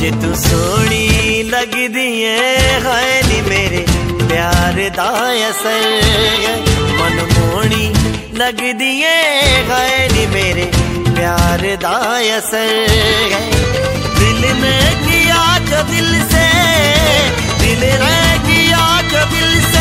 तू सोनी लगदी है खाली मेरे प्यार दा असर मन मोनी लगदी है खाली मेरे प्यार दा असर दिल ने किया जो दिल से दिल ने किया जो दिल से